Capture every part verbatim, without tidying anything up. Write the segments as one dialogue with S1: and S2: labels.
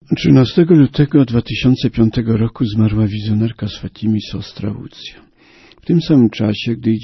S1: trzynastego lutego dwa tysiące piątego roku zmarła wizjonerka z Fatimy siostra Łucja. W tym samym czasie, gdy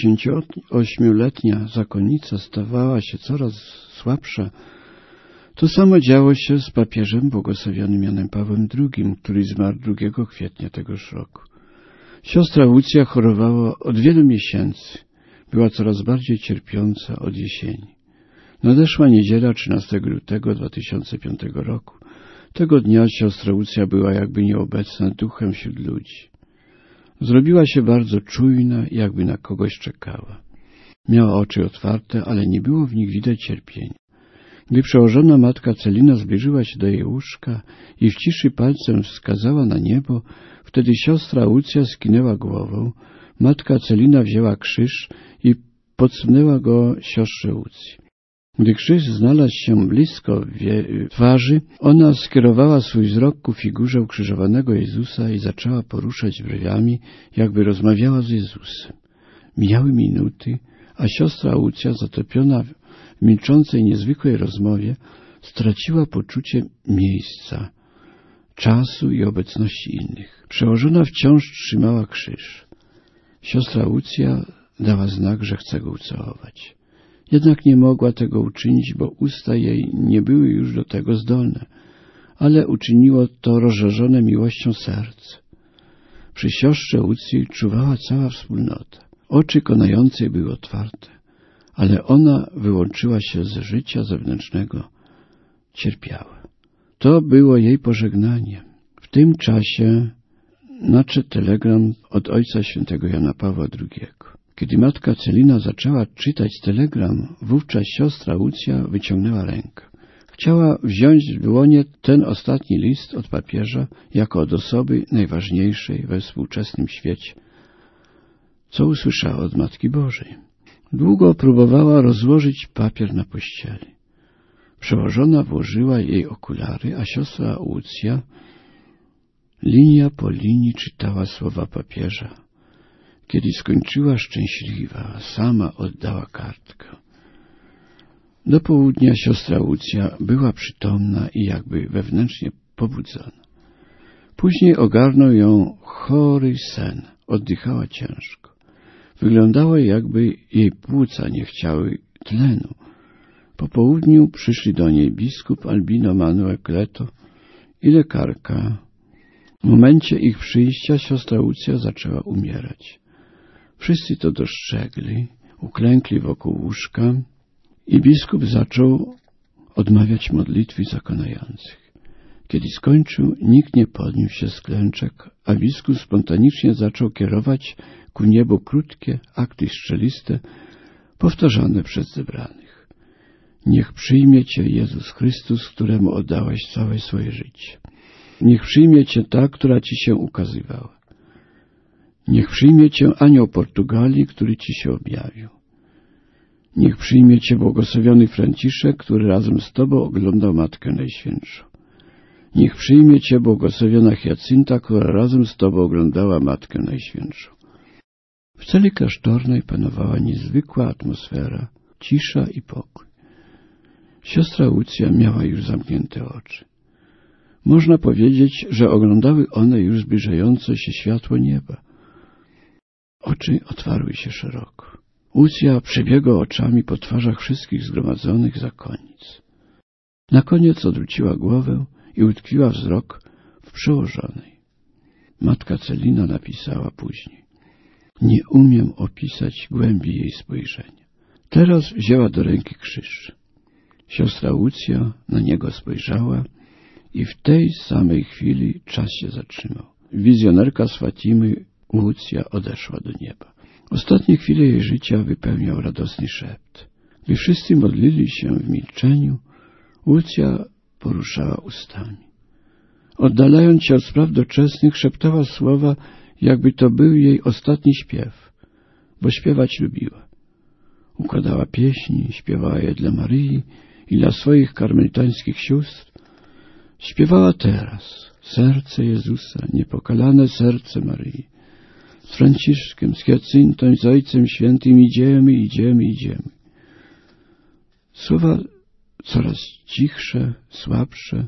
S1: dziewięćdziesięcioośmioletnia zakonnica stawała się coraz słabsza, to samo działo się z papieżem błogosławionym Janem Pawłem drugim, który zmarł drugiego kwietnia tegoż roku. Siostra Łucja chorowała od wielu miesięcy. Była coraz bardziej cierpiąca od jesieni. Nadeszła niedziela trzynastego lutego dwa tysiące piątego roku. Tego dnia siostra Łucja była jakby nieobecna duchem wśród ludzi. Zrobiła się bardzo czujna, jakby na kogoś czekała. Miała oczy otwarte, ale nie było w nich widać cierpienia. Gdy przełożona matka Celina zbliżyła się do jej łóżka i w ciszy palcem wskazała na niebo, wtedy siostra Łucja skinęła głową, matka Celina wzięła krzyż i podsunęła go siostrze Łucji. Gdy krzyż znalazł się blisko twarzy, ona skierowała swój wzrok ku figurze ukrzyżowanego Jezusa i zaczęła poruszać brwiami, jakby rozmawiała z Jezusem. Mijały minuty, a siostra Łucja, zatopiona w milczącej, niezwykłej rozmowie, straciła poczucie miejsca, czasu i obecności innych. Przełożona wciąż trzymała krzyż. Siostra Łucja dała znak, że chce go ucałować. Jednak nie mogła tego uczynić, bo usta jej nie były już do tego zdolne, ale uczyniło to rozżarzone miłością serce. Przy siostrze Łucji czuwała cała wspólnota. Oczy konającej były otwarte, ale ona wyłączyła się z życia zewnętrznego, cierpiała. To było jej pożegnanie. W tym czasie nadszedł telegram od ojca świętego Jana Pawła drugiego. Kiedy matka Celina zaczęła czytać telegram, wówczas siostra Łucja wyciągnęła rękę. Chciała wziąć w dłonie ten ostatni list od papieża jako od osoby najważniejszej we współczesnym świecie, co usłyszała od Matki Bożej. Długo próbowała rozłożyć papier na pościeli. Przełożona włożyła jej okulary, a siostra Łucja linia po linii czytała słowa papieża. Kiedy skończyła, szczęśliwa, sama oddała kartkę. Do południa siostra Łucja była przytomna i jakby wewnętrznie pobudzona. Później ogarnął ją chory sen, oddychała ciężko. Wyglądało, jakby jej płuca nie chciały tlenu. Po południu przyszli do niej biskup Albino Manuel Cleto i lekarka. W momencie ich przyjścia siostra Łucja zaczęła umierać. Wszyscy to dostrzegli, uklękli wokół łóżka i biskup zaczął odmawiać modlitwy zakonających. Kiedy skończył, nikt nie podniósł się z klęczek, a biskup spontanicznie zaczął kierować ku niebu krótkie akty strzeliste, powtarzane przez zebranych. Niech przyjmie Cię Jezus Chrystus, któremu oddałeś całe swoje życie. Niech przyjmie Cię ta, która Ci się ukazywała. Niech przyjmie Cię anioł Portugalii, który Ci się objawił. Niech przyjmie Cię błogosławiony Franciszek, który razem z Tobą oglądał Matkę Najświętszą. Niech przyjmie Cię błogosławiona Hiacynta, która razem z Tobą oglądała Matkę Najświętszą. W celi klasztornej panowała niezwykła atmosfera, cisza i pokój. Siostra Łucja miała już zamknięte oczy. Można powiedzieć, że oglądały one już zbliżające się światło nieba. Oczy otwarły się szeroko. Łucja przebiegła oczami po twarzach wszystkich zgromadzonych zakonnic. Na koniec odwróciła głowę i utkwiła wzrok w przełożonej. Matka Celina napisała później: nie umiem opisać głębi jej spojrzenia. Teraz wzięła do ręki krzyż. Siostra Łucja na niego spojrzała i w tej samej chwili czas się zatrzymał. Wizjonerka z Fatimy Łucja odeszła do nieba. Ostatnie chwile jej życia wypełniał radosny szept. Gdy wszyscy modlili się w milczeniu, Łucja poruszała ustami. Oddalając się od spraw doczesnych, szeptała słowa, jakby to był jej ostatni śpiew, bo śpiewać lubiła. Układała pieśni, śpiewała je dla Maryi i dla swoich karmelitańskich sióstr. Śpiewała teraz serce Jezusa, niepokalane serce Maryi. Z Franciszkiem, z Hiacyntą, z Ojcem Świętym idziemy, idziemy, idziemy. Słowa coraz cichsze, słabsze,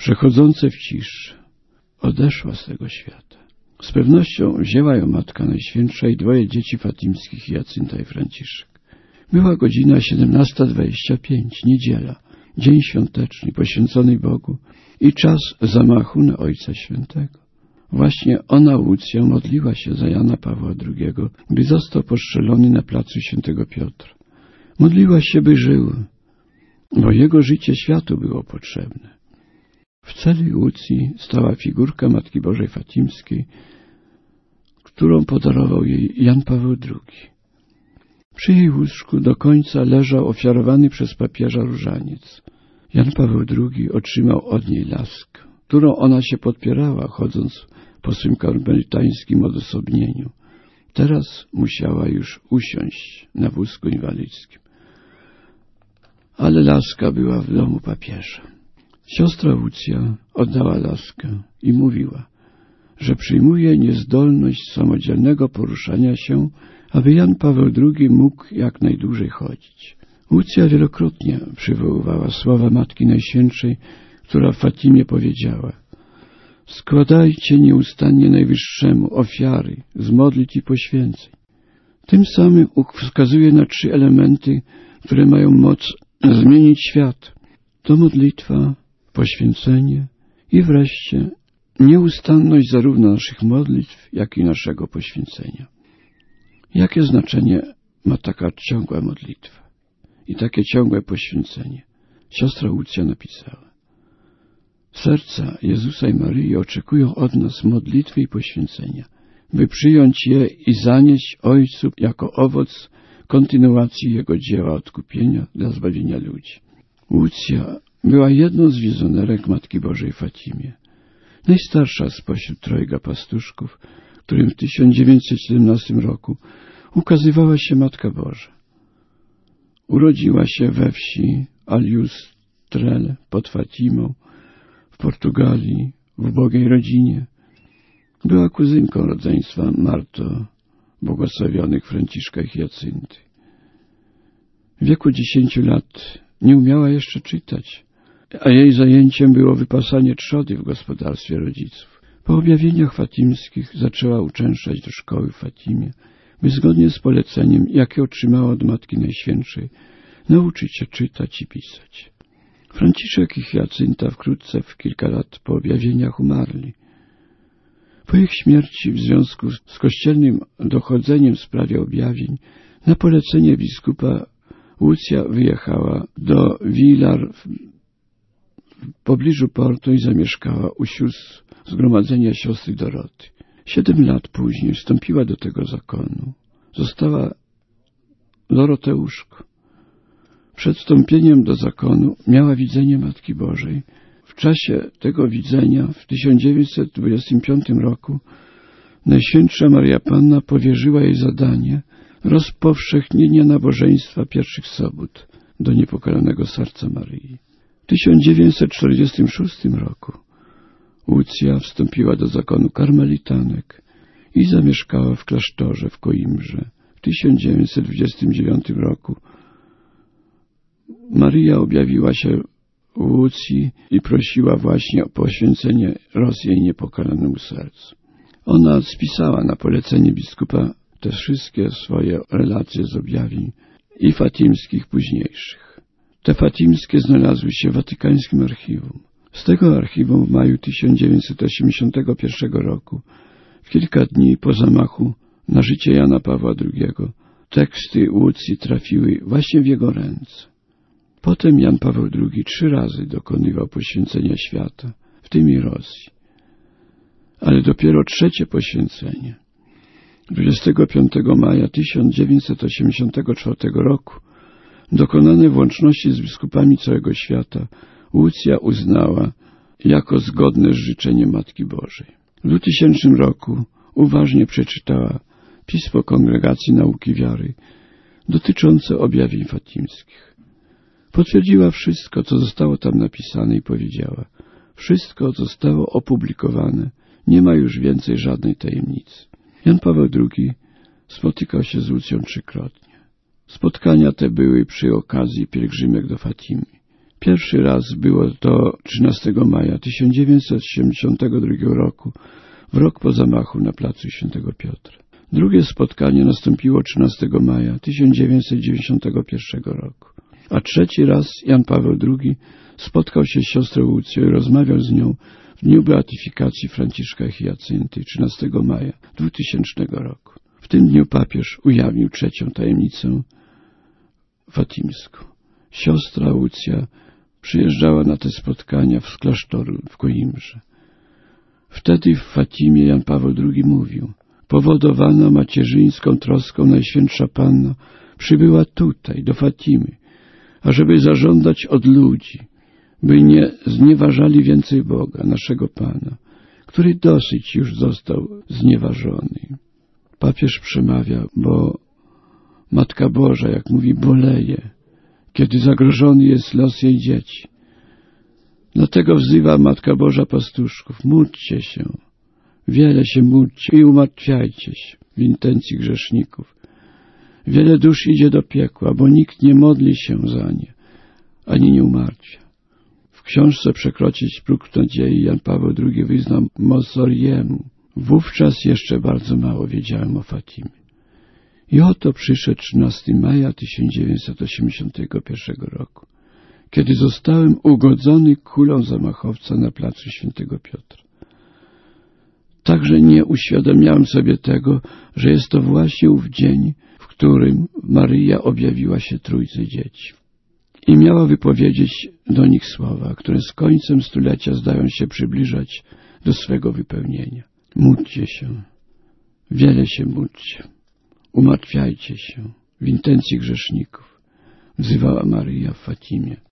S1: przechodzące w ciszy. Odeszła z tego świata. Z pewnością wzięła ją Matka Najświętsza i dwoje dzieci fatimskich, Jacynta i Franciszek. Była godzina siedemnasta dwadzieścia pięć, niedziela, dzień świąteczny, poświęcony Bogu i czas zamachu na Ojca Świętego. Właśnie ona, Łucja, modliła się za Jana Pawła drugiego, gdy został postrzelony na placu Świętego Piotra. Modliła się, by żył, bo jego życie światu było potrzebne. W celi Łucji stała figurka Matki Bożej Fatimskiej, którą podarował jej Jan Paweł drugi. Przy jej łóżku do końca leżał ofiarowany przez papieża różaniec. Jan Paweł drugi otrzymał od niej laskę, którą ona się podpierała, chodząc po swym karmelitańskim odosobnieniu. Teraz musiała już usiąść na wózku inwalidzkim. Ale laska była w domu papieża. Siostra Łucja oddała laskę i mówiła, że przyjmuje niezdolność samodzielnego poruszania się, aby Jan Paweł drugi mógł jak najdłużej chodzić. Łucja wielokrotnie przywoływała słowa Matki Najświętszej, która w Fatimie powiedziała: składajcie nieustannie Najwyższemu ofiary z modlitw i poświęceń. Tym samym wskazuje na trzy elementy, które mają moc zmienić świat. To modlitwa, poświęcenie i wreszcie nieustanność zarówno naszych modlitw, jak i naszego poświęcenia. Jakie znaczenie ma taka ciągła modlitwa i takie ciągłe poświęcenie? Siostra Łucja napisała: serca Jezusa i Maryi oczekują od nas modlitwy i poświęcenia, by przyjąć je i zanieść Ojcu jako owoc kontynuacji Jego dzieła odkupienia dla zbawienia ludzi. Łucja była jedną z wizjonerek Matki Bożej w Fatimie, najstarsza spośród trojga pastuszków, którym w tysiąc dziewięćset siedemnastym roku ukazywała się Matka Boża. Urodziła się we wsi Aljustrel pod Fatimą, w Portugalii, w ubogiej rodzinie. Była kuzynką rodzeństwa Marto, błogosławionych Franciszka i Jacynty. W wieku dziesięciu lat nie umiała jeszcze czytać, a jej zajęciem było wypasanie trzody w gospodarstwie rodziców. Po objawieniach fatimskich zaczęła uczęszczać do szkoły w Fatimie, by zgodnie z poleceniem, jakie otrzymała od Matki Najświętszej, nauczyć się czytać i pisać. Franciszek i Jacynta wkrótce, w kilka lat po objawieniach, umarli. Po ich śmierci, w związku z kościelnym dochodzeniem w sprawie objawień, na polecenie biskupa Łucja wyjechała do Vilar w pobliżu portu i zamieszkała u sióstr zgromadzenia siostry Doroty. Siedem lat później wstąpiła do tego zakonu. Została Doroteuszką. Przed wstąpieniem do zakonu miała widzenie Matki Bożej. W czasie tego widzenia w tysiąc dziewięćset dwudziestym piątym roku Najświętsza Maria Panna powierzyła jej zadanie rozpowszechnienia nabożeństwa pierwszych sobót do Niepokalanego Serca Maryi. W tysiąc dziewięćset czterdziestym szóstym roku Łucja wstąpiła do zakonu karmelitanek i zamieszkała w klasztorze w Koimbrze. W tysiąc dziewięćset dwudziestym dziewiątym roku Maryja objawiła się Łucji i prosiła właśnie o poświęcenie roz jej niepokalanemu sercu. Ona spisała na polecenie biskupa te wszystkie swoje relacje z objawień i fatimskich późniejszych. Te fatimskie znalazły się w watykańskim archiwum. Z tego archiwum w maju tysiąc dziewięćset osiemdziesiątego pierwszego roku, w kilka dni po zamachu na życie Jana Pawła drugiego, teksty Łucji trafiły właśnie w jego ręce. Potem Jan Paweł drugi trzy razy dokonywał poświęcenia świata, w tym i Rosji. Ale dopiero trzecie poświęcenie, dwudziestego piątego maja tysiąc dziewięćset osiemdziesiątego czwartego roku, dokonane w łączności z biskupami całego świata, Łucja uznała jako zgodne z życzeniem Matki Bożej. W dwutysięcznym roku uważnie przeczytała pismo Kongregacji Nauki Wiary dotyczące objawień fatimskich. Potwierdziła wszystko, co zostało tam napisane i powiedziała: wszystko zostało opublikowane, nie ma już więcej żadnej tajemnicy. Jan Paweł drugi spotykał się z Łucją trzykrotnie. Spotkania te były przy okazji pielgrzymek do Fatimy. Pierwszy raz było to trzynastego maja tysiąc dziewięćset siedemdziesiątego drugiego roku, w rok po zamachu na placu Świętego Piotra. Drugie spotkanie nastąpiło trzynastego maja tysiąc dziewięćset dziewięćdziesiątego pierwszego roku. A trzeci raz Jan Paweł drugi spotkał się z siostrą Łucją i rozmawiał z nią w dniu beatyfikacji Franciszka Hiacynty trzynastego maja dwutysięcznego roku. W tym dniu papież ujawnił trzecią tajemnicę fatimską. Siostra Łucja przyjeżdżała na te spotkania z klasztoru w Koimbrze. Wtedy w Fatimie Jan Paweł drugi mówił: powodowana macierzyńską troską Najświętsza Panna przybyła tutaj, do Fatimy, ażeby zażądać od ludzi, by nie znieważali więcej Boga, naszego Pana, który dosyć już został znieważony. Papież przemawia, bo Matka Boża, jak mówi, boleje, kiedy zagrożony jest los jej dzieci. Dlatego wzywa Matka Boża pastuszków: módlcie się, wiele się módlcie i umartwiajcie się w intencji grzeszników. Wiele dusz idzie do piekła, bo nikt nie modli się za nie, ani nie umartwia. W książce Przekroczyć próg nadziei Jan Paweł drugi wyznał Mosoriemu: wówczas jeszcze bardzo mało wiedziałem o Fatimie. I oto przyszedł trzynastego maja tysiąc dziewięćset osiemdziesiątego pierwszego roku, kiedy zostałem ugodzony kulą zamachowca na placu Świętego Piotra. Także nie uświadomiałem sobie tego, że jest to właśnie ów dzień, w którym Maryja objawiła się Trójcy Dzieci i miała wypowiedzieć do nich słowa, które z końcem stulecia zdają się przybliżać do swego wypełnienia. Módlcie się, wiele się módlcie, umartwiajcie się w intencji grzeszników, wzywała Maryja w Fatimie.